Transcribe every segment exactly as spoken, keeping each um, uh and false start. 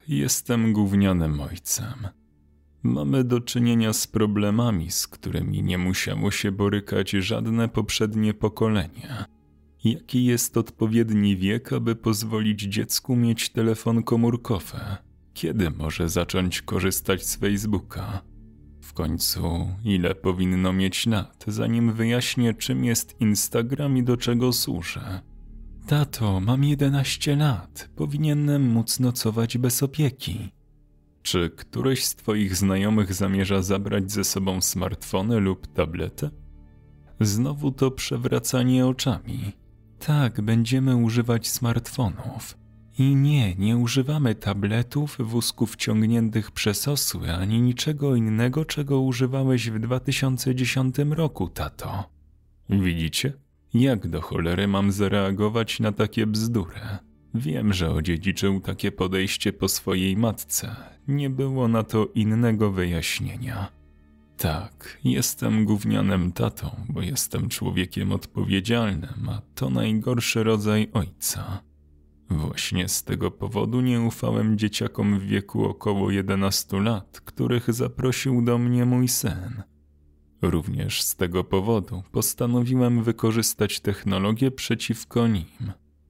jestem gównianym ojcem. Mamy do czynienia z problemami, z którymi nie musiało się borykać żadne poprzednie pokolenie. Jaki jest odpowiedni wiek, aby pozwolić dziecku mieć telefon komórkowy? Kiedy może zacząć korzystać z Facebooka? W końcu, ile powinno mieć lat, zanim wyjaśnię, czym jest Instagram i do czego służy? Tato, mam jedenaście lat, powinienem móc nocować bez opieki. Czy któryś z twoich znajomych zamierza zabrać ze sobą smartfony lub tablety? Znowu to przewracanie oczami. Tak, będziemy używać smartfonów. I nie, nie używamy tabletów, wózków ciągniętych przez osły, ani niczego innego, czego używałeś w dwa tysiące dziesiątym roku, tato. Widzicie? Jak do cholery mam zareagować na takie bzdury? Wiem, że odziedziczył takie podejście po swojej matce. Nie było na to innego wyjaśnienia. Tak, jestem gównianym tatą, bo jestem człowiekiem odpowiedzialnym, a to najgorszy rodzaj ojca. Właśnie z tego powodu nie ufałem dzieciakom w wieku około jedenastu lat, których zaprosił do mnie mój syn. Również z tego powodu postanowiłem wykorzystać technologię przeciwko nim.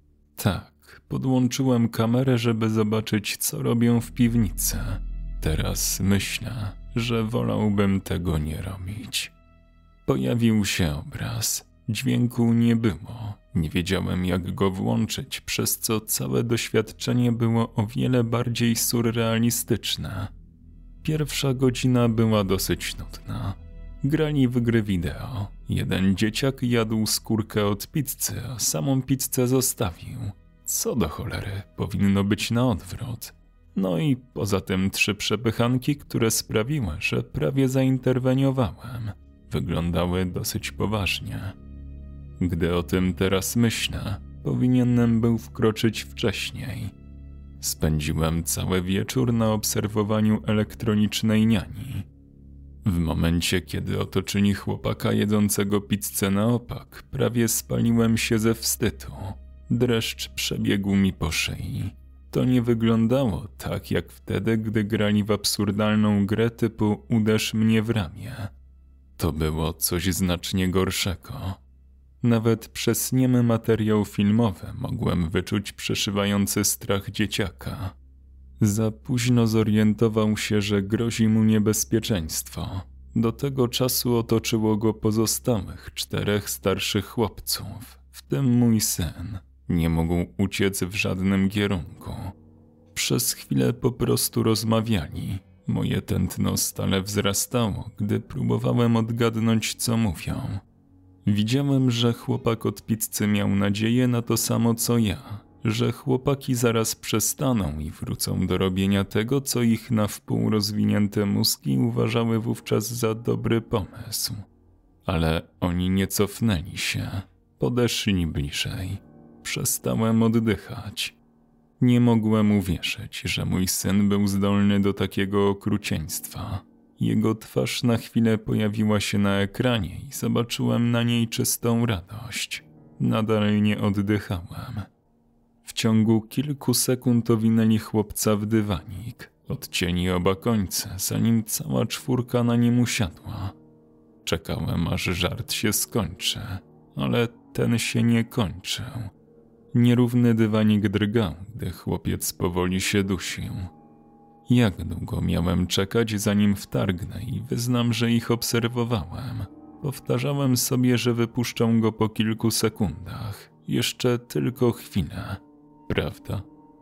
Tak, podłączyłem kamerę, żeby zobaczyć, co robią w piwnicy. Teraz myślę, że wolałbym tego nie robić. Pojawił się obraz. Dźwięku nie było. Nie wiedziałem, jak go włączyć, przez co całe doświadczenie było o wiele bardziej surrealistyczne. Pierwsza godzina była dosyć nudna. Grali w gry wideo. Jeden dzieciak jadł skórkę od pizzy, a samą pizzę zostawił. Co do cholery, powinno być na odwrót. No i poza tym trzy przepychanki, które sprawiły, że prawie zainterweniowałem. Wyglądały dosyć poważnie. Gdy o tym teraz myślę, powinienem był wkroczyć wcześniej. Spędziłem cały wieczór na obserwowaniu elektronicznej niani. W momencie, kiedy otoczyli chłopaka jedzącego pizzę na opak, prawie spaliłem się ze wstydu. Dreszcz przebiegł mi po szyi. To nie wyglądało tak, jak wtedy, gdy grali w absurdalną grę typu uderz mnie w ramię. To było coś znacznie gorszego. Nawet przez niemy materiał filmowy mogłem wyczuć przeszywający strach dzieciaka. Za późno zorientował się, że grozi mu niebezpieczeństwo. Do tego czasu otoczyło go pozostałych czterech starszych chłopców, w tym mój syn. Nie mógł uciec w żadnym kierunku. Przez chwilę po prostu rozmawiali. Moje tętno stale wzrastało, gdy próbowałem odgadnąć, co mówią. Widziałem, że chłopak od pizzy miał nadzieję na to samo co ja, że chłopaki zaraz przestaną i wrócą do robienia tego, co ich na wpół rozwinięte mózgi uważały wówczas za dobry pomysł. Ale oni nie cofnęli się, podeszli bliżej. Przestałem oddychać. Nie mogłem uwierzyć, że mój syn był zdolny do takiego okrucieństwa. Jego twarz na chwilę pojawiła się na ekranie i zobaczyłem na niej czystą radość. Nadal nie oddychałem. W ciągu kilku sekund owinęli chłopca w dywanik. Odcięli oba końce, zanim cała czwórka na nim usiadła. Czekałem, aż żart się skończy, ale ten się nie kończył. Nierówny dywanik drgał, gdy chłopiec powoli się dusił. Jak długo miałem czekać, zanim wtargnę i wyznam, że ich obserwowałem? Powtarzałem sobie, że wypuszczą go po kilku sekundach. Jeszcze tylko chwilę. Prawda?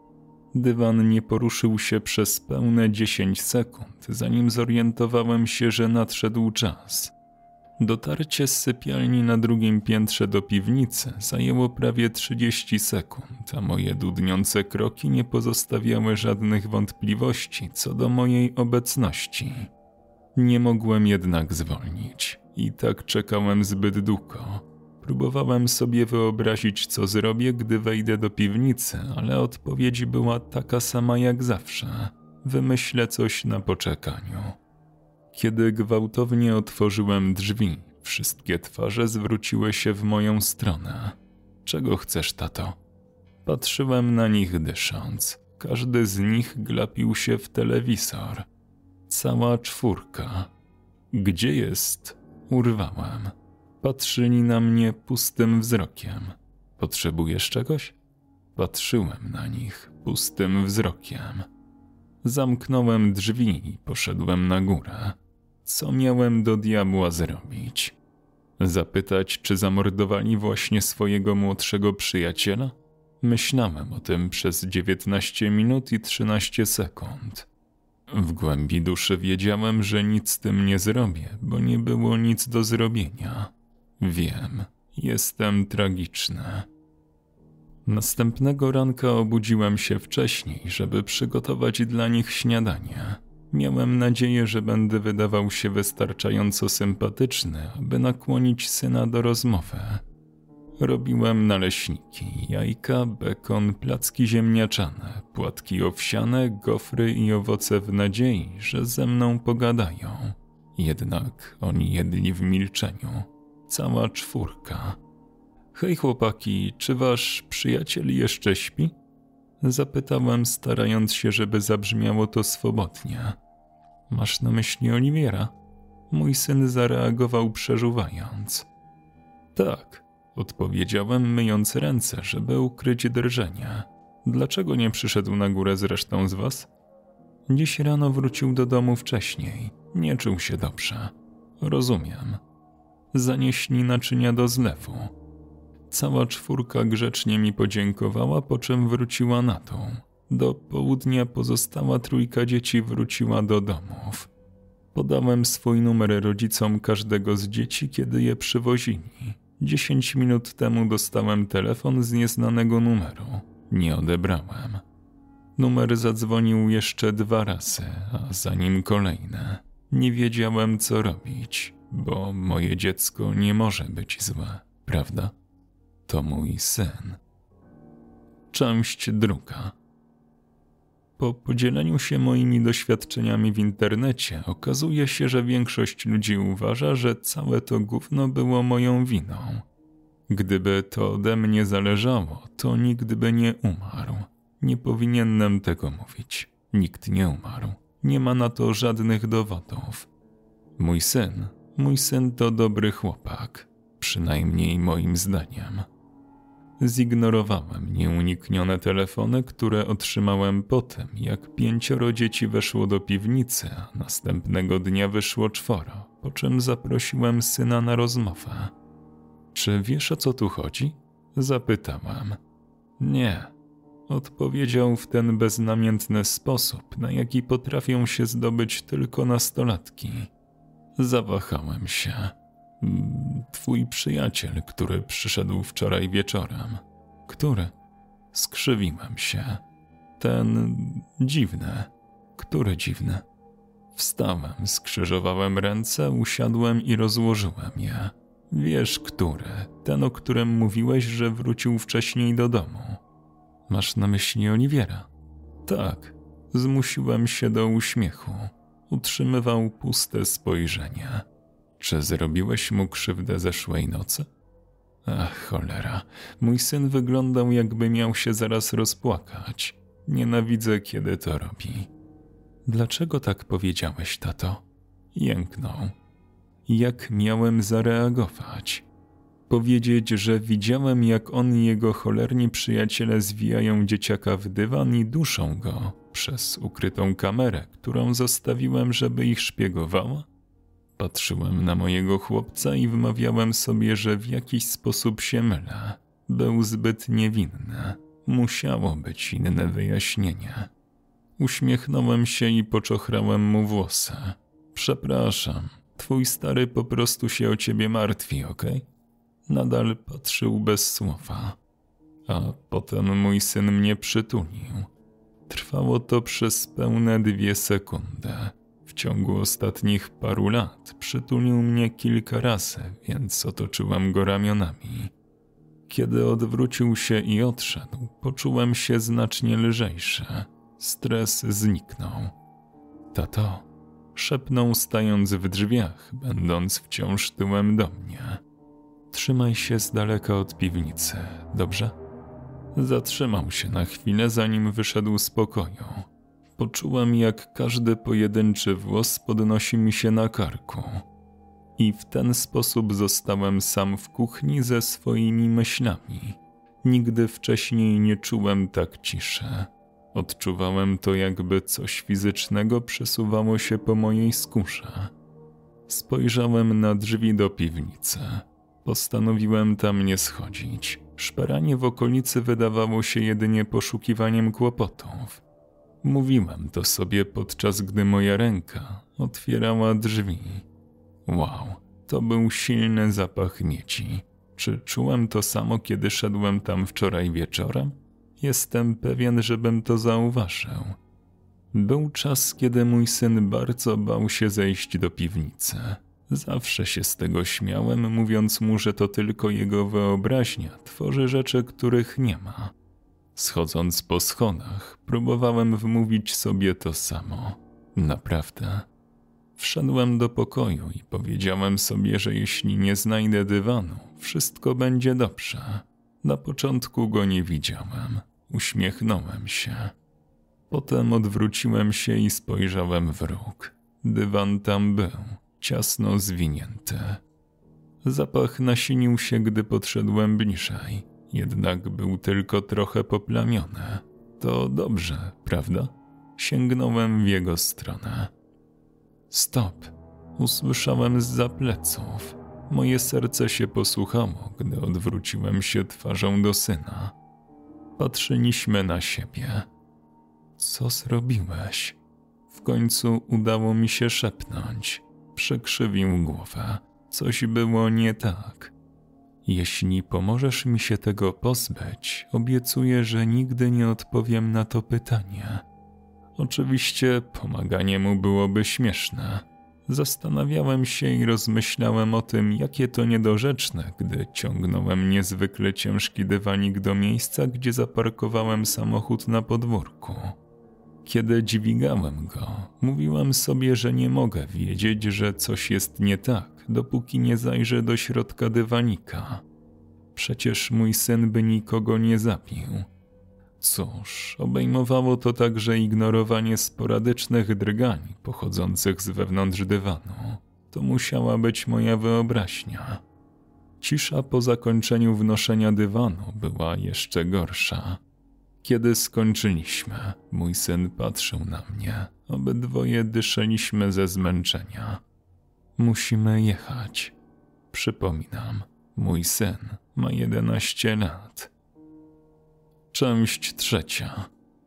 Dywan nie poruszył się przez pełne dziesięć sekund, zanim zorientowałem się, że nadszedł czas. Dotarcie z sypialni na drugim piętrze do piwnicy zajęło prawie trzydzieści sekund, a moje dudniące kroki nie pozostawiały żadnych wątpliwości co do mojej obecności. Nie mogłem jednak zwolnić i tak czekałem zbyt długo. Próbowałem sobie wyobrazić, co zrobię, gdy wejdę do piwnicy, ale odpowiedź była taka sama jak zawsze. Wymyślę coś na poczekaniu. Kiedy gwałtownie otworzyłem drzwi, wszystkie twarze zwróciły się w moją stronę. Czego chcesz, tato? Patrzyłem na nich dysząc. każdy z nich glapił się w telewizor. Cała czwórka. Gdzie jest? Urwałem. Patrzyli na mnie pustym wzrokiem. Potrzebujesz czegoś? Patrzyłem na nich pustym wzrokiem. Zamknąłem drzwi i poszedłem na górę. Co miałem do diabła zrobić? Zapytać, czy zamordowali właśnie swojego młodszego przyjaciela? Myślałem o tym przez dziewiętnaście minut i trzynaście sekund. W głębi duszy wiedziałem, że nic z tym nie zrobię, bo nie było nic do zrobienia. Wiem, jestem tragiczny. Następnego ranka obudziłem się wcześniej, żeby przygotować dla nich śniadanie. Miałem nadzieję, że będę wydawał się wystarczająco sympatyczny, aby nakłonić syna do rozmowy. Robiłem naleśniki, jajka, bekon, placki ziemniaczane, płatki owsiane, gofry i owoce w nadziei, że ze mną pogadają. Jednak oni jedli w milczeniu. Cała czwórka. Hej chłopaki, czy wasz przyjaciel jeszcze śpi? Zapytałem, starając się, żeby zabrzmiało to swobodnie. Masz na myśli Oliwiera? Mój syn zareagował przeżuwając. Tak, odpowiedziałem, myjąc ręce, żeby ukryć drżenie. Dlaczego nie przyszedł na górę z resztą z was? Dziś rano wrócił do domu wcześniej. Nie czuł się dobrze. Rozumiem. Zanieśli naczynia do zlewu. Cała czwórka grzecznie mi podziękowała, po czym wróciła na dół. Do południa pozostała trójka dzieci wróciła do domów. Podałem swój numer rodzicom każdego z dzieci, kiedy je przywozili. Dziesięć minut temu dostałem telefon z nieznanego numeru. Nie odebrałem. Numer zadzwonił jeszcze dwa razy, a za nim kolejne. Nie wiedziałem, co robić, bo moje dziecko nie może być złe, prawda? To mój syn. Część druga. Po podzieleniu się moimi doświadczeniami w internecie okazuje się, że większość ludzi uważa, że całe to gówno było moją winą. Gdyby to ode mnie zależało, to nikt by nie umarł. Nie powinienem tego mówić. Nikt nie umarł. Nie ma na to żadnych dowodów. Mój syn, mój syn to dobry chłopak. Przynajmniej moim zdaniem. Zignorowałem nieuniknione telefony, które otrzymałem po tym, jak pięcioro dzieci weszło do piwnicy, a następnego dnia wyszło czworo, po czym zaprosiłem syna na rozmowę. Czy wiesz, o co tu chodzi? Zapytałem. Nie. Odpowiedział w ten beznamiętny sposób, na jaki potrafią się zdobyć tylko nastolatki. Zawahałem się. Twój przyjaciel, który przyszedł wczoraj wieczorem. Który? Skrzywiłem się. Ten dziwny. Który dziwny? Wstałem, skrzyżowałem ręce, usiadłem i rozłożyłem je. Wiesz, który? Ten, o którym mówiłeś, że wrócił wcześniej do domu. Masz na myśli Oliwiera? Tak. Zmusiłem się do uśmiechu. Utrzymywał puste spojrzenie. Czy zrobiłeś mu krzywdę zeszłej nocy? Ach, cholera. Mój syn wyglądał, jakby miał się zaraz rozpłakać. Nienawidzę, kiedy to robi. Dlaczego tak powiedziałeś, tato? Jęknął. Jak miałem zareagować? Powiedzieć, że widziałem, jak on i jego cholerni przyjaciele zwijają dzieciaka w dywan i duszą go przez ukrytą kamerę, którą zostawiłem, żeby ich szpiegowała? Patrzyłem na mojego chłopca i wmawiałem sobie, że w jakiś sposób się mylę. Był zbyt niewinny. Musiało być inne wyjaśnienie. Uśmiechnąłem się i poczochrałem mu włosy. Przepraszam, twój stary po prostu się o ciebie martwi, okej? Okay? Nadal patrzył bez słowa. A potem mój syn mnie przytulił. Trwało to przez pełne dwie sekundy. W ciągu ostatnich paru lat przytulił mnie kilka razy, więc otoczyłem go ramionami. Kiedy odwrócił się i odszedł, poczułem się znacznie lżejszy. Stres zniknął. Tato, szepnął stając w drzwiach, będąc wciąż tyłem do mnie. Trzymaj się z daleka od piwnicy, dobrze? Zatrzymał się na chwilę, zanim wyszedł z pokoju. Poczułem, jak każdy pojedynczy włos podnosi mi się na karku. I w ten sposób zostałem sam w kuchni ze swoimi myślami. Nigdy wcześniej nie czułem tak ciszy. Odczuwałem to, jakby coś fizycznego przesuwało się po mojej skórze. Spojrzałem na drzwi do piwnicy. Postanowiłem tam nie schodzić. Szperanie w okolicy wydawało się jedynie poszukiwaniem kłopotów. Mówiłem to sobie, podczas gdy moja ręka otwierała drzwi. Wow, to był silny zapach miedzi. Czy czułem to samo, kiedy szedłem tam wczoraj wieczorem? Jestem pewien, żebym to zauważył. Był czas, kiedy mój syn bardzo bał się zejść do piwnicy. Zawsze się z tego śmiałem, mówiąc mu, że to tylko jego wyobraźnia tworzy rzeczy, których nie ma. Schodząc po schodach, próbowałem wmówić sobie to samo. Naprawdę. Wszedłem do pokoju i powiedziałem sobie, że jeśli nie znajdę dywanu, wszystko będzie dobrze. Na początku go nie widziałem. Uśmiechnąłem się. Potem odwróciłem się i spojrzałem w róg. Dywan tam był, ciasno zwinięty. Zapach nasilił się, gdy podszedłem bliżej, jednak był tylko trochę poplamiony. To dobrze, prawda? Sięgnąłem w jego stronę. Stop! Usłyszałem zza pleców. Moje serce się posłuchało, gdy odwróciłem się twarzą do syna. Patrzyliśmy na siebie. Co zrobiłeś? W końcu udało mi się szepnąć. Przekrzywił głowę. Coś było nie tak. Jeśli pomożesz mi się tego pozbyć, obiecuję, że nigdy nie odpowiem na to pytanie. Oczywiście pomaganie mu byłoby śmieszne. Zastanawiałem się i rozmyślałem o tym, jakie to niedorzeczne, gdy ciągnąłem niezwykle ciężki dywanik do miejsca, gdzie zaparkowałem samochód na podwórku. Kiedy dźwigałem go, mówiłem sobie, że nie mogę wiedzieć, że coś jest nie tak, dopóki nie zajrzę do środka dywanika. Przecież mój syn by nikogo nie zabił. Cóż, obejmowało to także ignorowanie sporadycznych drgań pochodzących z wewnątrz dywanu. To musiała być moja wyobraźnia. Cisza po zakończeniu wnoszenia dywanu była jeszcze gorsza. Kiedy skończyliśmy, mój syn patrzył na mnie. Obydwoje dyszeliśmy ze zmęczenia. Musimy jechać. Przypominam, mój syn ma jedenaście lat. Część trzecia.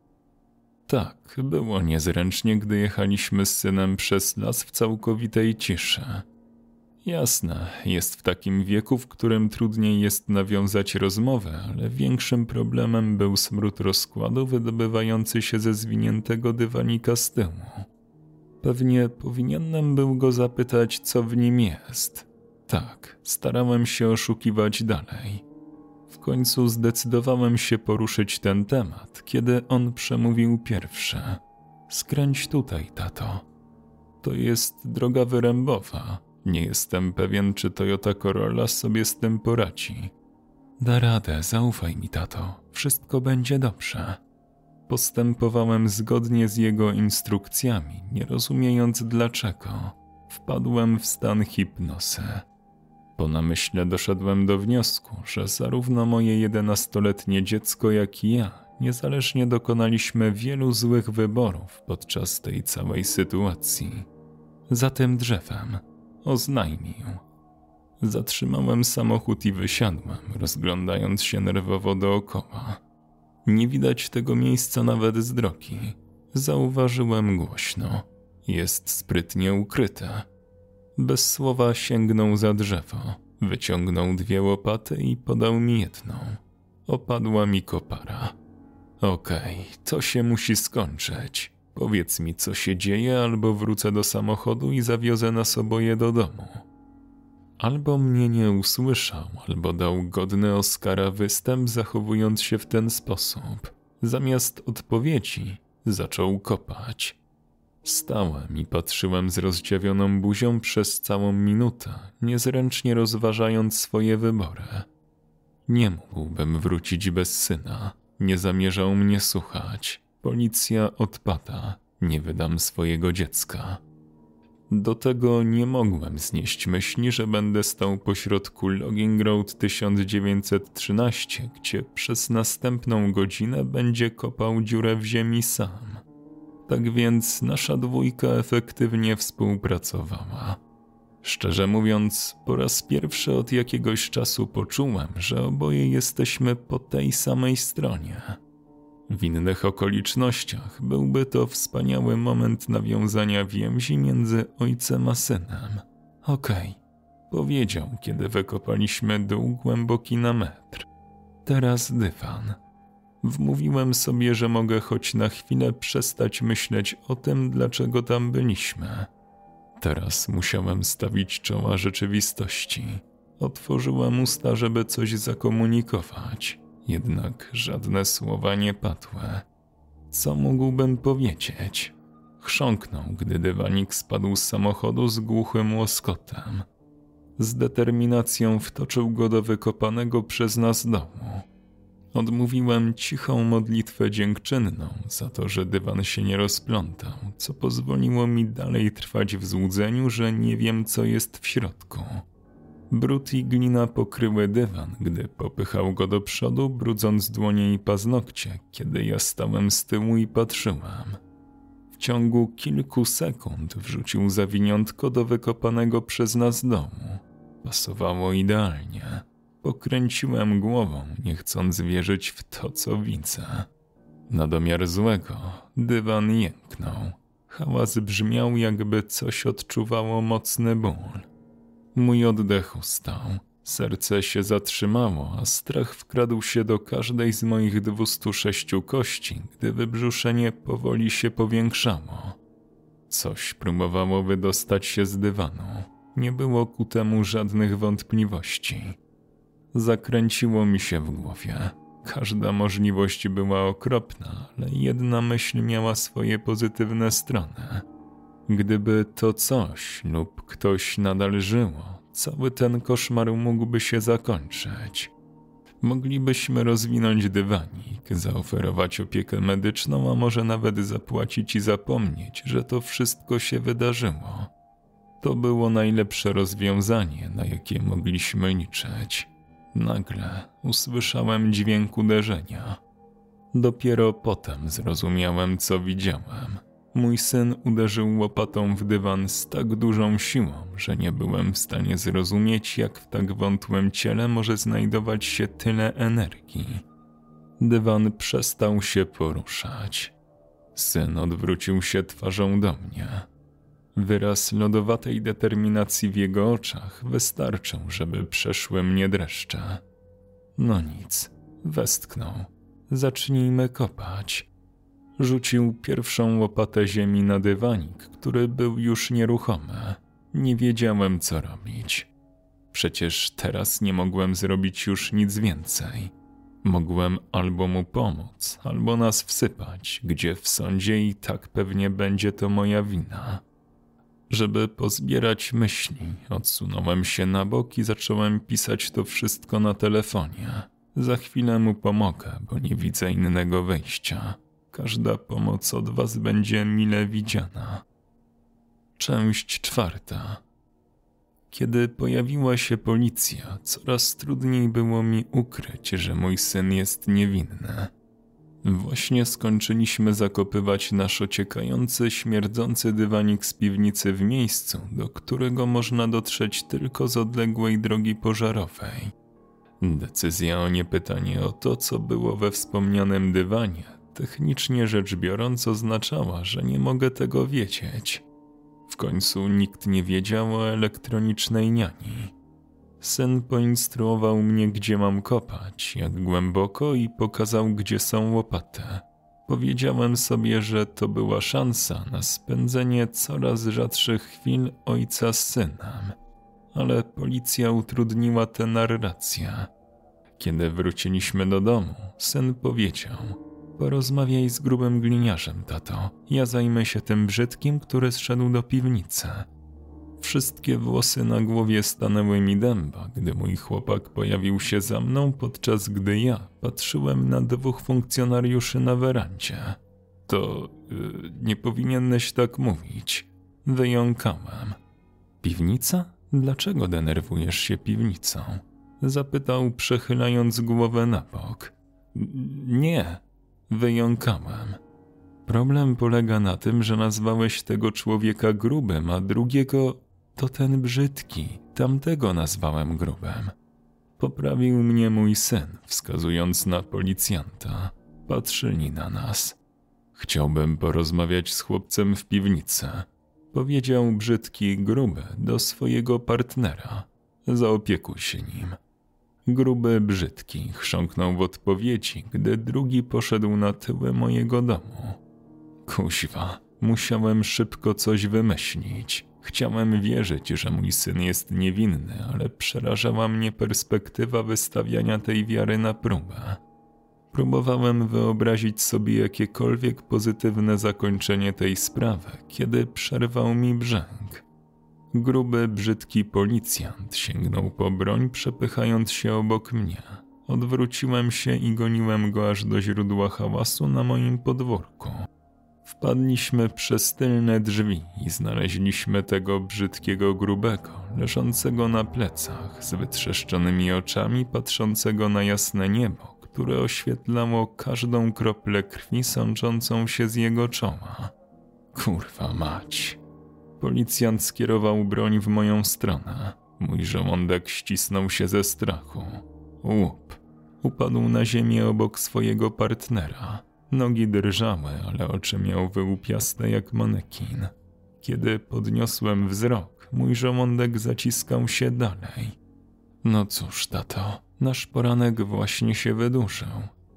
Tak, było niezręcznie, gdy jechaliśmy z synem przez las w całkowitej ciszy. Jasne, jest w takim wieku, w którym trudniej jest nawiązać rozmowę, ale większym problemem był smród rozkładu wydobywający się ze zwiniętego dywanika z tyłu. Pewnie powinienem był go zapytać, co w nim jest. Tak, starałem się oszukiwać dalej. W końcu zdecydowałem się poruszyć ten temat, kiedy on przemówił pierwszy. Skręć tutaj, tato. To jest droga wyrębowa. Nie jestem pewien, czy Toyota Corolla sobie z tym poradzi. Da radę, zaufaj mi, tato. Wszystko będzie dobrze. Postępowałem zgodnie z jego instrukcjami, nie rozumiejąc dlaczego. Wpadłem w stan hipnozy. Po namyśle doszedłem do wniosku, że zarówno moje jedenastoletnie dziecko, jak i ja niezależnie dokonaliśmy wielu złych wyborów podczas tej całej sytuacji. Za tym drzewem, oznajmił. Zatrzymałem samochód i wysiadłem, rozglądając się nerwowo dookoła. Nie widać tego miejsca nawet z drogi. Zauważyłem głośno. Jest sprytnie ukryte. Bez słowa sięgnął za drzewo, wyciągnął dwie łopaty i podał mi jedną. Opadła mi kopara. Okej, to się musi skończyć. Powiedz mi, co się dzieje, albo wrócę do samochodu i zawiozę nas oboje do domu. Albo mnie nie usłyszał, albo dał godny Oscara występ, zachowując się w ten sposób. Zamiast odpowiedzi zaczął kopać. Stałem i patrzyłem z rozdziawioną buzią przez całą minutę, niezręcznie rozważając swoje wybory. Nie mógłbym wrócić bez syna. Nie zamierzał mnie słuchać. Policja odpada. Nie wydam swojego dziecka. Do tego nie mogłem znieść myśli, że będę stał pośrodku Logging Road tysiąc dziewięćset trzynaście, gdzie przez następną godzinę będzie kopał dziurę w ziemi sam. Tak więc nasza dwójka efektywnie współpracowała. Szczerze mówiąc, po raz pierwszy od jakiegoś czasu poczułem, że oboje jesteśmy po tej samej stronie. W innych okolicznościach byłby to wspaniały moment nawiązania więzi między ojcem a synem. Okej, powiedział, kiedy wykopaliśmy dół głęboki na metr. Teraz dywan. Wmówiłem sobie, że mogę choć na chwilę przestać myśleć o tym, dlaczego tam byliśmy. Teraz musiałem stawić czoła rzeczywistości. Otworzyłem usta, żeby coś zakomunikować. Jednak żadne słowa nie padły. Co mógłbym powiedzieć? Chrząknął, gdy dywanik spadł z samochodu z głuchym łoskotem. Z determinacją wtoczył go do wykopanego przez nas domu. Odmówiłem cichą modlitwę dziękczynną za to, że dywan się nie rozplątał, co pozwoliło mi dalej trwać w złudzeniu, że nie wiem, co jest w środku. Brud i glina pokryły dywan, gdy popychał go do przodu, brudząc dłonie i paznokcie, kiedy ja stałem z tyłu i patrzyłem. W ciągu kilku sekund wrzucił zawiniątko do wykopanego przez nas domu. Pasowało idealnie. Pokręciłem głową, nie chcąc wierzyć w to, co widzę. Na domiar złego dywan jęknął. Hałas brzmiał, jakby coś odczuwało mocny ból. Mój oddech ustał, serce się zatrzymało, a strach wkradł się do każdej z moich dwustu sześciu kości, gdy wybrzuszenie powoli się powiększało. Coś próbowało wydostać się z dywanu. Nie było ku temu żadnych wątpliwości. Zakręciło mi się w głowie. Każda możliwość była okropna, ale jedna myśl miała swoje pozytywne strony. Gdyby to coś lub ktoś nadal żyło, cały ten koszmar mógłby się zakończyć. Moglibyśmy rozwinąć dywanik, zaoferować opiekę medyczną, a może nawet zapłacić i zapomnieć, że to wszystko się wydarzyło. To było najlepsze rozwiązanie, na jakie mogliśmy liczyć. Nagle usłyszałem dźwięk uderzenia. Dopiero potem zrozumiałem, co widziałem. Mój syn uderzył łopatą w dywan z tak dużą siłą, że nie byłem w stanie zrozumieć, jak w tak wątłym ciele może znajdować się tyle energii. Dywan przestał się poruszać. Syn odwrócił się twarzą do mnie. Wyraz lodowatej determinacji w jego oczach wystarczył, żeby przeszły mnie dreszcze. No nic, westchnął. Zacznijmy kopać. Rzucił pierwszą łopatę ziemi na dywanik, który był już nieruchomy. Nie wiedziałem, co robić. Przecież teraz nie mogłem zrobić już nic więcej. Mogłem albo mu pomóc, albo nas wsypać, gdzie w sądzie i tak pewnie będzie to moja wina. Żeby pozbierać myśli, odsunąłem się na bok i zacząłem pisać to wszystko na telefonie. Za chwilę mu pomogę, bo nie widzę innego wyjścia. Każda pomoc od was będzie mile widziana. Część czwarta. Kiedy pojawiła się policja, coraz trudniej było mi ukryć, że mój syn jest niewinny. Właśnie skończyliśmy zakopywać nasz ociekający, śmierdzący dywanik z piwnicy w miejscu, do którego można dotrzeć tylko z odległej drogi pożarowej. Decyzja o niepytanie o to, co było we wspomnianym dywanie, technicznie rzecz biorąc oznaczała, że nie mogę tego wiedzieć. W końcu nikt nie wiedział o elektronicznej niani. Syn poinstruował mnie, gdzie mam kopać, jak głęboko i pokazał, gdzie są łopaty. Powiedziałem sobie, że to była szansa na spędzenie coraz rzadszych chwil ojca z synem. Ale policja utrudniła tę narrację. Kiedy wróciliśmy do domu, syn powiedział: porozmawiaj z grubym gliniarzem, tato. Ja zajmę się tym brzydkim, który zszedł do piwnicy. Wszystkie włosy na głowie stanęły mi dęba, gdy mój chłopak pojawił się za mną, podczas gdy ja patrzyłem na dwóch funkcjonariuszy na werandzie. To yy, nie powinieneś tak mówić. Wyjąkałem. Piwnica? Dlaczego denerwujesz się piwnicą? Zapytał, przechylając głowę na bok. Nie. Wyjąkałem. Problem polega na tym, że nazwałeś tego człowieka grubym, a drugiego to ten brzydki. Tamtego nazwałem grubym. Poprawił mnie mój syn, wskazując na policjanta. Patrzyli na nas. Chciałbym porozmawiać z chłopcem w piwnicy. Powiedział brzydki gruby do swojego partnera. Zaopiekuj się nim. Gruby brzydki chrząknął w odpowiedzi, gdy drugi poszedł na tyły mojego domu. Kuźwa, musiałem szybko coś wymyślić. Chciałem wierzyć, że mój syn jest niewinny, ale przerażała mnie perspektywa wystawiania tej wiary na próbę. Próbowałem wyobrazić sobie jakiekolwiek pozytywne zakończenie tej sprawy, kiedy przerwał mi brzęk. Gruby, brzydki policjant sięgnął po broń, przepychając się obok mnie. Odwróciłem się i goniłem go aż do źródła hałasu na moim podwórku. Wpadliśmy przez tylne drzwi i znaleźliśmy tego brzydkiego grubego, leżącego na plecach, z wytrzeszczonymi oczami, patrzącego na jasne niebo, które oświetlało każdą kroplę krwi sączącą się z jego czoła. Kurwa mać. Policjant skierował broń w moją stronę. Mój żołądek ścisnął się ze strachu. Łup. Upadł na ziemię obok swojego partnera. Nogi drżały, ale oczy miał wyłupiaste jak manekin. Kiedy podniosłem wzrok, mój żołądek zaciskał się dalej. No cóż, tato, nasz poranek właśnie się wydłużył.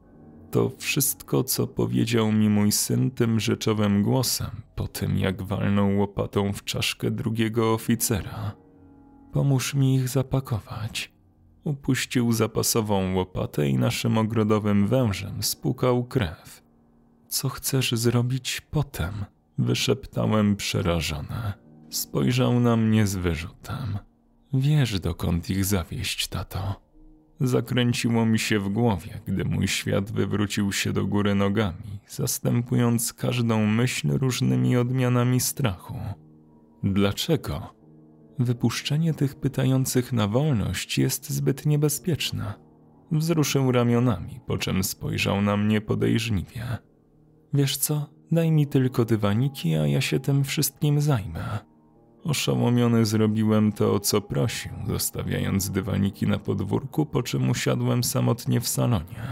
To wszystko, co powiedział mi mój syn tym rzeczowym głosem, po tym jak walnął łopatą w czaszkę drugiego oficera. Pomóż mi ich zapakować. Upuścił zapasową łopatę i naszym ogrodowym wężem spłukał krew. Co chcesz zrobić potem? Wyszeptałem przerażony. Spojrzał na mnie z wyrzutem. Wiesz, dokąd ich zawieźć, tato. Zakręciło mi się w głowie, gdy mój świat wywrócił się do góry nogami, zastępując każdą myśl różnymi odmianami strachu. Dlaczego? Wypuszczenie tych pytających na wolność jest zbyt niebezpieczne. Wzruszył ramionami, po czym spojrzał na mnie podejrzliwie. Wiesz co, daj mi tylko dywaniki, a ja się tym wszystkim zajmę. Oszołomiony zrobiłem to, o co prosił, zostawiając dywaniki na podwórku, po czym usiadłem samotnie w salonie.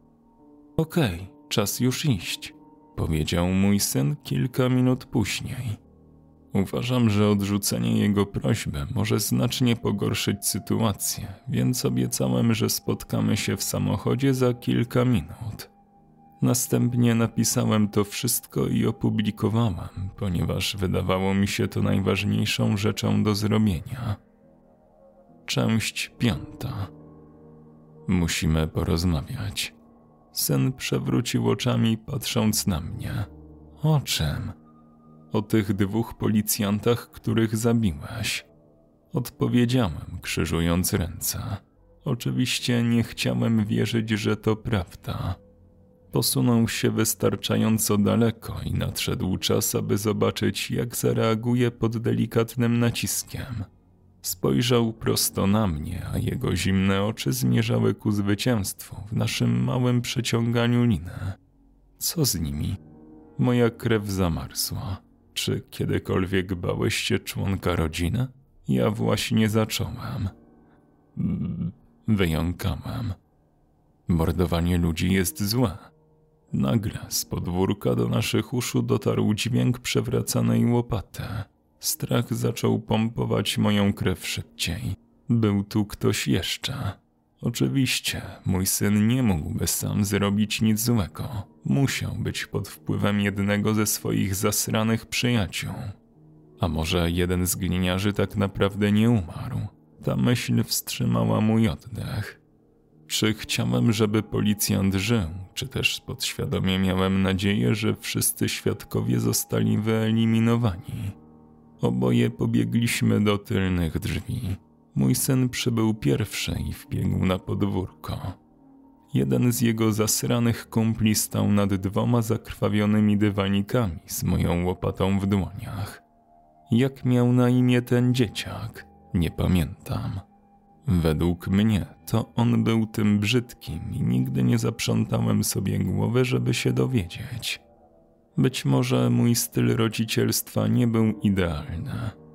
Okej, czas już iść, powiedział mój syn kilka minut później. Uważam, że odrzucenie jego prośby może znacznie pogorszyć sytuację, więc obiecałem, że spotkamy się w samochodzie za kilka minut. Następnie napisałem to wszystko i opublikowałem, ponieważ wydawało mi się to najważniejszą rzeczą do zrobienia. Część piąta. Musimy porozmawiać. Syn przewrócił oczami, patrząc na mnie. O czym? O tych dwóch policjantach, których zabiłeś. Odpowiedziałem, krzyżując ręce. Oczywiście nie chciałem wierzyć, że to prawda. Posunął się wystarczająco daleko i nadszedł czas, aby zobaczyć, jak zareaguje pod delikatnym naciskiem. Spojrzał prosto na mnie, a jego zimne oczy zmierzały ku zwycięstwu w naszym małym przeciąganiu liny. Co z nimi? Moja krew zamarzła. Czy kiedykolwiek bałeś się członka rodziny? Ja właśnie zacząłem. Wyjąkałem. Mordowanie ludzi jest złe. Nagle z podwórka do naszych uszu dotarł dźwięk przewracanej łopaty. Strach zaczął pompować moją krew szybciej. Był tu ktoś jeszcze. Oczywiście, mój syn nie mógłby sam zrobić nic złego. Musiał być pod wpływem jednego ze swoich zasranych przyjaciół. A może jeden z gliniarzy tak naprawdę nie umarł? Ta myśl wstrzymała mój oddech. Czy chciałem, żeby policjant żył, czy też podświadomie miałem nadzieję, że wszyscy świadkowie zostali wyeliminowani? Oboje pobiegliśmy do tylnych drzwi. Mój syn przybył pierwszy i wbiegł na podwórko. Jeden z jego zasranych kumpli stał nad dwoma zakrwawionymi dywanikami z moją łopatą w dłoniach. Jak miał na imię ten dzieciak? Nie pamiętam. Według mnie to on był tym brzydkim i nigdy nie zaprzątałem sobie głowy, żeby się dowiedzieć. Być może mój styl rodzicielstwa nie był idealny.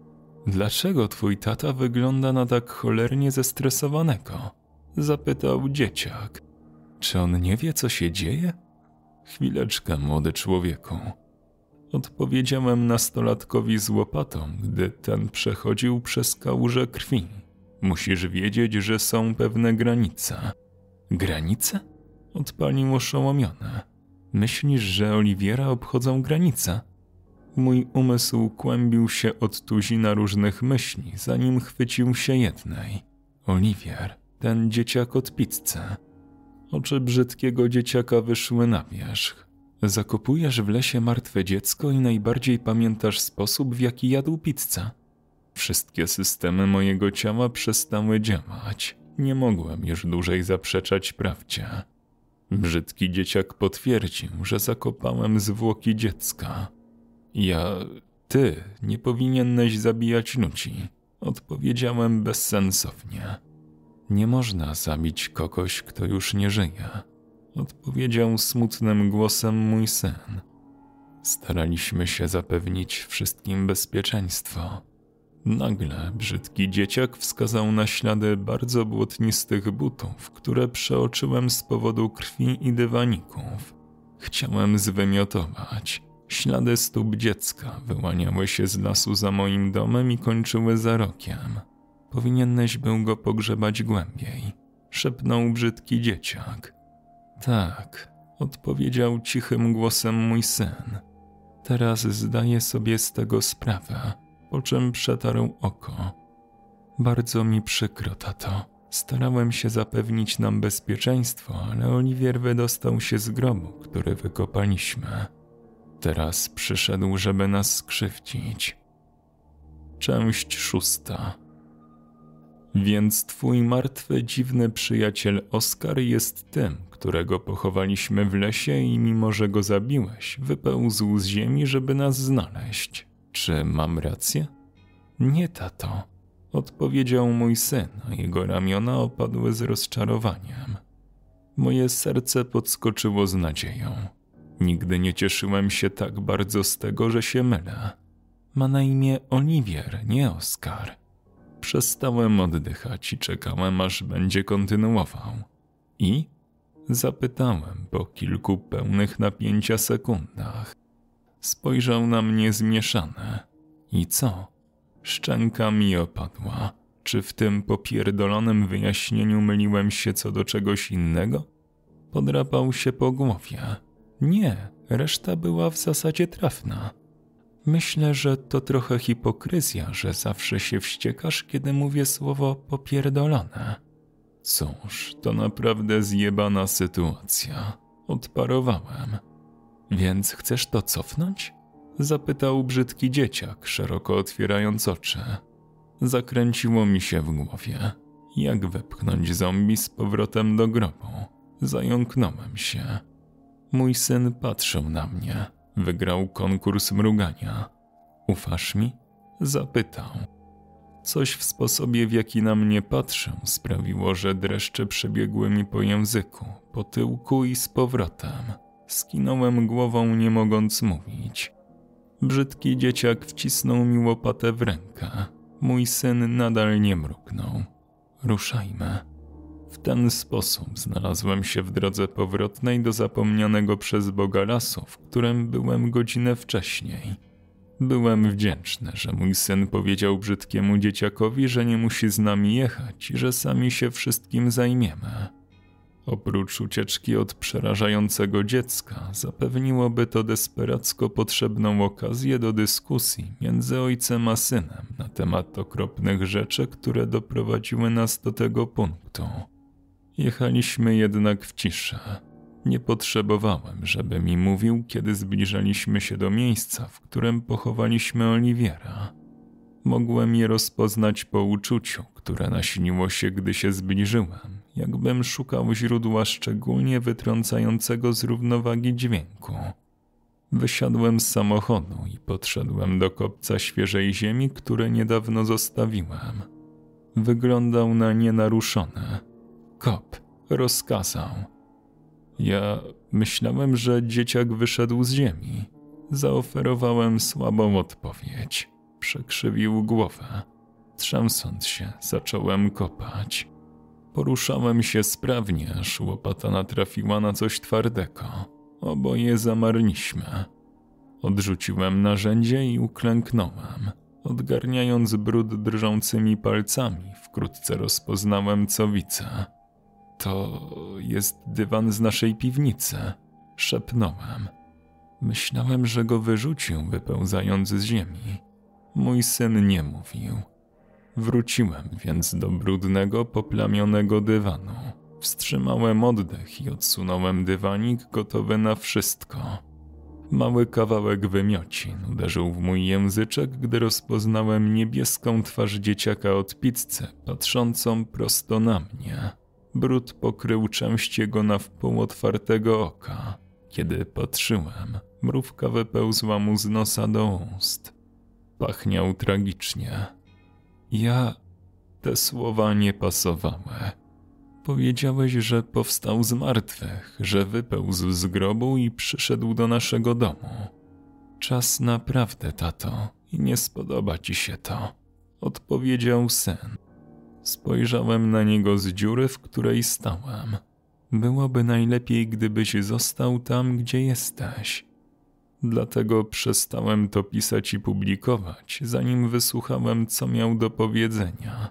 Dlaczego twój tata wygląda na tak cholernie zestresowanego? Zapytał dzieciak. Czy on nie wie, co się dzieje? Chwileczkę, młody człowieku. Odpowiedziałem nastolatkowi z łopatą, gdy ten przechodził przez kałużę krwi. Musisz wiedzieć, że są pewne granice. Granice? Odpalił oszołomiony. Myślisz, że Oliwiera obchodzą granice? Mój umysł kłębił się od tuzina różnych myśli, zanim chwycił się jednej. Oliwier, ten dzieciak od pizzy. Oczy brzydkiego dzieciaka wyszły na wierzch. Zakopujesz w lesie martwe dziecko i najbardziej pamiętasz sposób, w jaki jadł pizzę. Wszystkie systemy mojego ciała przestały działać. Nie mogłem już dłużej zaprzeczać prawdzie. Brzydki dzieciak potwierdził, że zakopałem zwłoki dziecka. Ja... Ty nie powinieneś zabijać ludzi. Odpowiedziałem bezsensownie. Nie można zabić kogoś, kto już nie żyje. Odpowiedział smutnym głosem mój syn. Staraliśmy się zapewnić wszystkim bezpieczeństwo. Nagle brzydki dzieciak wskazał na ślady bardzo błotnistych butów, które przeoczyłem z powodu krwi i dywaników. Chciałem zwymiotować. Ślady stóp dziecka wyłaniały się z lasu za moim domem i kończyły za rogiem. Powinieneś był go pogrzebać głębiej, szepnął brzydki dzieciak. Tak, odpowiedział cichym głosem mój syn. Teraz zdaję sobie z tego sprawę, po czym przetarł oko. Bardzo mi przykro, tato. Starałem się zapewnić nam bezpieczeństwo, ale Oliwier wydostał się z grobu, który wykopaliśmy. Teraz przyszedł, żeby nas skrzywdzić. Część szósta. Więc twój martwy, dziwny przyjaciel Oskar jest tym, którego pochowaliśmy w lesie i mimo, że go zabiłeś, wypełzł z ziemi, żeby nas znaleźć. Czy mam rację? Nie, tato, odpowiedział mój syn, a jego ramiona opadły z rozczarowaniem. Moje serce podskoczyło z nadzieją. Nigdy nie cieszyłem się tak bardzo z tego, że się mylę. Ma na imię Oliwier, nie Oskar. Przestałem oddychać i czekałem, aż będzie kontynuował. I? Zapytałem po kilku pełnych napięcia sekundach. Spojrzał na mnie zmieszany. I co? Szczęka mi opadła. Czy w tym popierdolonym wyjaśnieniu myliłem się co do czegoś innego? Podrapał się po głowie. Nie, reszta była w zasadzie trafna. Myślę, że to trochę hipokryzja, że zawsze się wściekasz, kiedy mówię słowo popierdolone. Cóż, to naprawdę zjebana sytuacja. Odparowałem. Więc chcesz to cofnąć? Zapytał brzydki dzieciak, szeroko otwierając oczy. Zakręciło mi się w głowie. Jak wepchnąć zombie z powrotem do grobu? Zająknąłem się. Mój syn patrzył na mnie. Wygrał konkurs mrugania. Ufasz mi? Zapytał. Coś w sposobie, w jaki na mnie patrzył, sprawiło, że dreszcze przebiegły mi po języku, po tyłku i z powrotem. Skinąłem głową, nie mogąc mówić. Brzydki dzieciak wcisnął mi łopatę w rękę. Mój syn nadal nie mruknął. Ruszajmy. W ten sposób znalazłem się w drodze powrotnej do zapomnianego przez Boga lasu, w którym byłem godzinę wcześniej. Byłem wdzięczny, że mój syn powiedział brzydkiemu dzieciakowi, że nie musi z nami jechać i że sami się wszystkim zajmiemy. Oprócz ucieczki od przerażającego dziecka, zapewniłoby to desperacko potrzebną okazję do dyskusji między ojcem a synem na temat okropnych rzeczy, które doprowadziły nas do tego punktu. Jechaliśmy jednak w ciszy. Nie potrzebowałem, żeby mi mówił, kiedy zbliżaliśmy się do miejsca, w którym pochowaliśmy Oliwiera. Mogłem je rozpoznać po uczuciu, które nasiliło się, gdy się zbliżyłem, jakbym szukał źródła szczególnie wytrącającego z równowagi dźwięku. Wysiadłem z samochodu i podszedłem do kopca świeżej ziemi, które niedawno zostawiłem. Wyglądał na nienaruszony. Kop rozkazał. Ja myślałem, że dzieciak wyszedł z ziemi. Zaoferowałem słabą odpowiedź. Przekrzywił głowę. Trzęsąc się, zacząłem kopać. Poruszałem się sprawnie, aż łopata natrafiła na coś twardego. Oboje zamarliśmy. Odrzuciłem narzędzie i uklęknąłem. Odgarniając brud drżącymi palcami, wkrótce rozpoznałem, co widzę. To jest dywan z naszej piwnicy, szepnąłem. Myślałem, że go wyrzucił, wypełzając z ziemi. Mój syn nie mówił. Wróciłem więc do brudnego, poplamionego dywanu. Wstrzymałem oddech i odsunąłem dywanik gotowy na wszystko. Mały kawałek wymiocin uderzył w mój języczek, gdy rozpoznałem niebieską twarz dzieciaka od pizzy, patrzącą prosto na mnie. Brud pokrył część jego na wpół otwartego oka. Kiedy patrzyłem, mrówka wypełzła mu z nosa do ust. Pachniał tragicznie. Ja... Te słowa nie pasowały. Powiedziałeś, że powstał z martwych, że wypełzł z grobu i przyszedł do naszego domu. Czas naprawdę, tato, i nie spodoba ci się to, odpowiedział syn. Spojrzałem na niego z dziury, w której stałem. Byłoby najlepiej, gdybyś został tam, gdzie jesteś. Dlatego przestałem to pisać i publikować, zanim wysłuchałem, co miał do powiedzenia.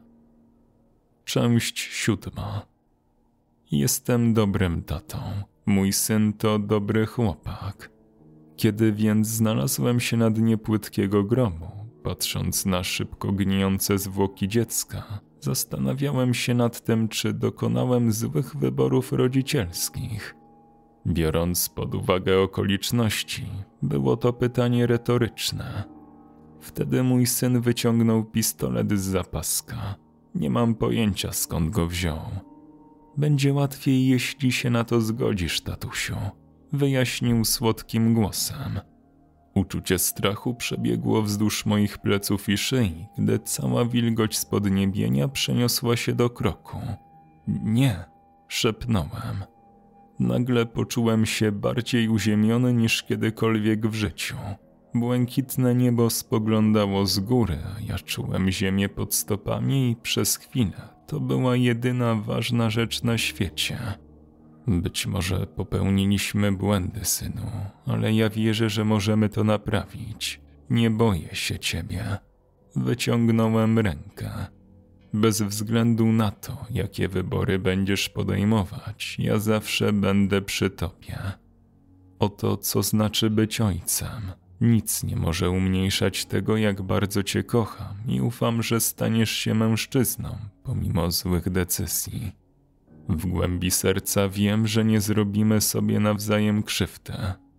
Część siódma. Jestem dobrym tatą. Mój syn to dobry chłopak. Kiedy więc znalazłem się na dnie płytkiego grobu, patrząc na szybko gnijące zwłoki dziecka, zastanawiałem się nad tym, czy dokonałem złych wyborów rodzicielskich. Biorąc pod uwagę okoliczności, było to pytanie retoryczne. Wtedy mój syn wyciągnął pistolet z zapaska. Nie mam pojęcia, skąd go wziął. Będzie łatwiej, jeśli się na to zgodzisz, tatusiu, wyjaśnił słodkim głosem. Uczucie strachu przebiegło wzdłuż moich pleców i szyi, gdy cała wilgoć z podniebienia przeniosła się do kroku. Nie, szepnąłem. Nagle poczułem się bardziej uziemiony niż kiedykolwiek w życiu. Błękitne niebo spoglądało z góry, a ja czułem ziemię pod stopami i przez chwilę to była jedyna ważna rzecz na świecie. Być może popełniliśmy błędy, synu, ale ja wierzę, że możemy to naprawić. Nie boję się ciebie. Wyciągnąłem rękę. Bez względu na to, jakie wybory będziesz podejmować, ja zawsze będę przy tobie. Oto co znaczy być ojcem. Nic nie może umniejszać tego, jak bardzo cię kocham i ufam, że staniesz się mężczyzną, pomimo złych decyzji. W głębi serca wiem, że nie zrobimy sobie nawzajem krzywdy.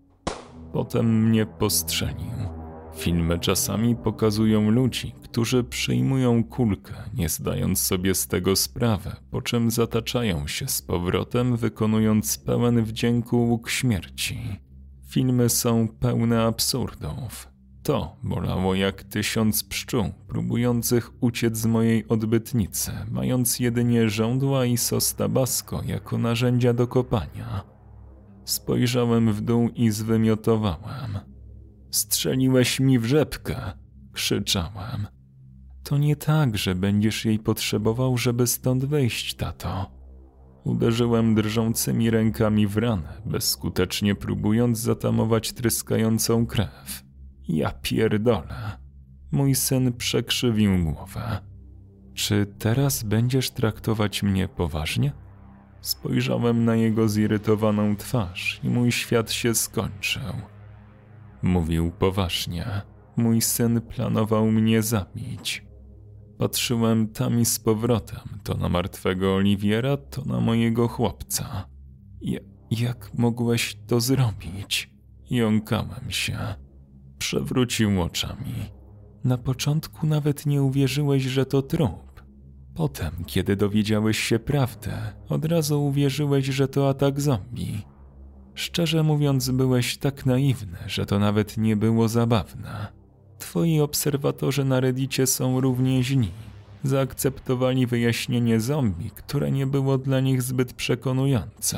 Potem mnie postrzelił. Filmy czasami pokazują ludzi, którzy przyjmują kulkę, nie zdając sobie z tego sprawy, po czym zataczają się z powrotem, wykonując pełen wdzięku łuk śmierci. Filmy są pełne absurdów. To bolało jak tysiąc pszczół, próbujących uciec z mojej odbytnicy, mając jedynie żądła i sos tabasco jako narzędzia do kopania. Spojrzałem w dół i zwymiotowałem. Strzeliłeś mi w rzepkę, krzyczałem. To nie tak, że będziesz jej potrzebował, żeby stąd wyjść, tato. Uderzyłem drżącymi rękami w ranę, bezskutecznie próbując zatamować tryskającą krew. Ja pierdolę. Mój syn przekrzywił głowę. Czy teraz będziesz traktować mnie poważnie? Spojrzałem na jego zirytowaną twarz i mój świat się skończył. Mówił poważnie. Mój syn planował mnie zabić. Patrzyłem tam i z powrotem, to na martwego Oliwiera, to na mojego chłopca. Ja, jak mogłeś to zrobić? Jąkałem się. Przewrócił oczami. Na początku nawet nie uwierzyłeś, że to trup. Potem, kiedy dowiedziałeś się prawdy, od razu uwierzyłeś, że to atak zombie. Szczerze mówiąc, byłeś tak naiwny, że to nawet nie było zabawne. Twoi obserwatorzy na Reddicie są równie źli. Zaakceptowali wyjaśnienie zombie, które nie było dla nich zbyt przekonujące.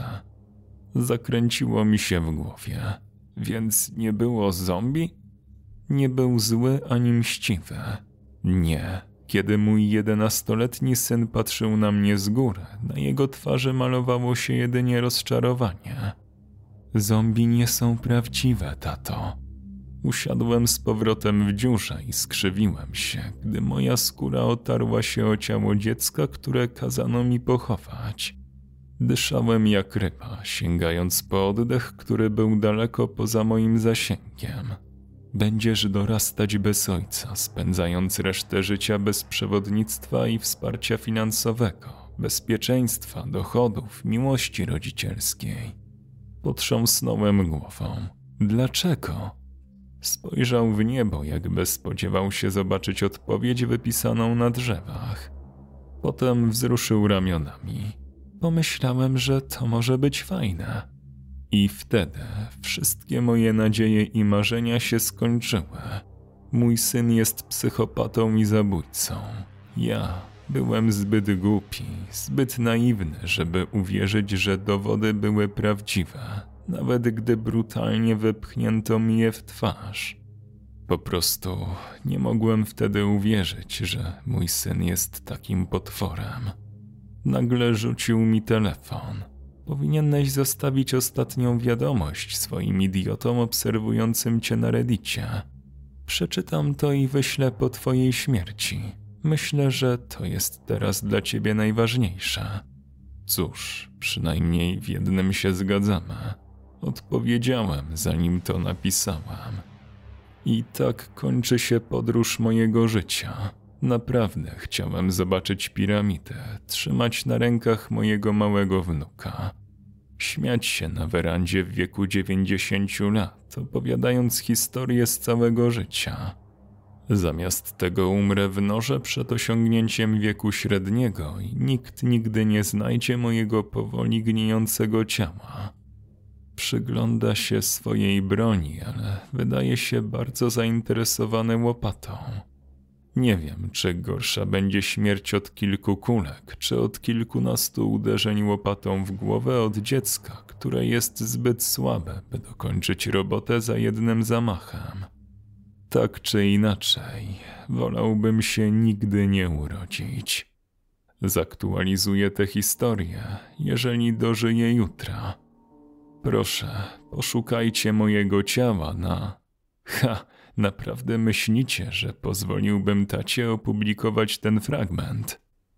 Zakręciło mi się w głowie. Więc nie było zombie? Nie był zły ani mściwy. Nie. Kiedy mój jedenastoletni syn patrzył na mnie z góry, na jego twarzy malowało się jedynie rozczarowanie. Zombie nie są prawdziwe, tato. Usiadłem z powrotem w dziurze i skrzywiłem się, gdy moja skóra otarła się o ciało dziecka, które kazano mi pochować. Dyszałem jak ryba, sięgając po oddech, który był daleko poza moim zasięgiem. Będziesz dorastać bez ojca, spędzając resztę życia bez przewodnictwa i wsparcia finansowego, bezpieczeństwa, dochodów, miłości rodzicielskiej. Potrząsnąłem głową. Dlaczego? Spojrzał w niebo, jakby spodziewał się zobaczyć odpowiedź wypisaną na drzewach. Potem wzruszył ramionami. Pomyślałem, że to może być fajne. I wtedy wszystkie moje nadzieje i marzenia się skończyły. Mój syn jest psychopatą i zabójcą. Ja byłem zbyt głupi, zbyt naiwny, żeby uwierzyć, że dowody były prawdziwe, nawet gdy brutalnie wypchnięto mi je w twarz. Po prostu nie mogłem wtedy uwierzyć, że mój syn jest takim potworem. Nagle rzucił mi telefon. Powinieneś zostawić ostatnią wiadomość swoim idiotom obserwującym cię na Reddicie. Przeczytam to i wyślę po twojej śmierci. Myślę, że to jest teraz dla ciebie najważniejsze. Cóż, przynajmniej w jednym się zgadzamy. Odpowiedziałem, zanim to napisałem. I tak kończy się podróż mojego życia. Naprawdę chciałem zobaczyć piramidę, trzymać na rękach mojego małego wnuka. Śmiać się na werandzie w wieku dziewięćdziesięciu lat, opowiadając historię z całego życia. Zamiast tego umrę w norze przed osiągnięciem wieku średniego i nikt nigdy nie znajdzie mojego powoli gnijącego ciała. Przygląda się swojej broni, ale wydaje się bardzo zainteresowany łopatą. Nie wiem, czy gorsza będzie śmierć od kilku kulek, czy od kilkunastu uderzeń łopatą w głowę od dziecka, które jest zbyt słabe, by dokończyć robotę za jednym zamachem. Tak czy inaczej, wolałbym się nigdy nie urodzić. Zaktualizuję tę historię, jeżeli dożyję jutra. Proszę, poszukajcie mojego ciała na... Ha, naprawdę myślicie, że pozwoliłbym tacie opublikować ten fragment?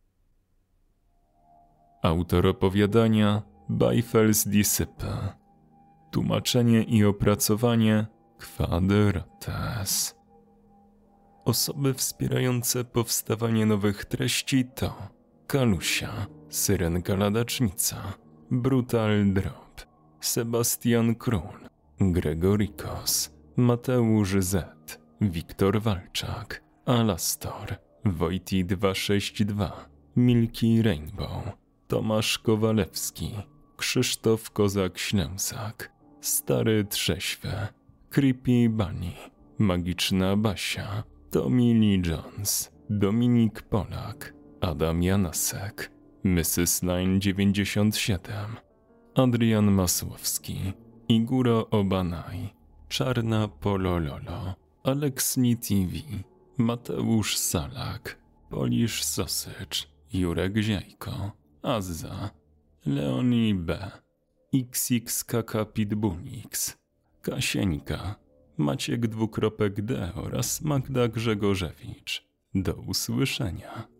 Autor opowiadania Byfels Disciple. Tłumaczenie i opracowanie Kwadrates. Osoby wspierające powstawanie nowych treści to Kalusia, Syrenka Ladacznica, Brutal Drop, Sebastian Król, Gregorikos, Mateusz Z, Wiktor Walczak, Alastor, Wojti dwieście sześćdziesiąt dwa, Milky Rainbow, Tomasz Kowalewski, Krzysztof Kozak-Ślęsak, Stary Trześwy, Creepy Bunny, Magiczna Basia, Tommy Lee Jones, Dominik Polak, Adam Janasek, missus Line dziewięćdziesiąt siedem, Adrian Masłowski, Iguro Obanaj, Czarna Polololo, Aleksni T V, Mateusz Salak, Polish Sausage, Jurek Ziajko, Azza, Leonie B, X X K K Pitbullix, Kasieńka, Maciek dwukropek D oraz Magda Grzegorzewicz. Do usłyszenia.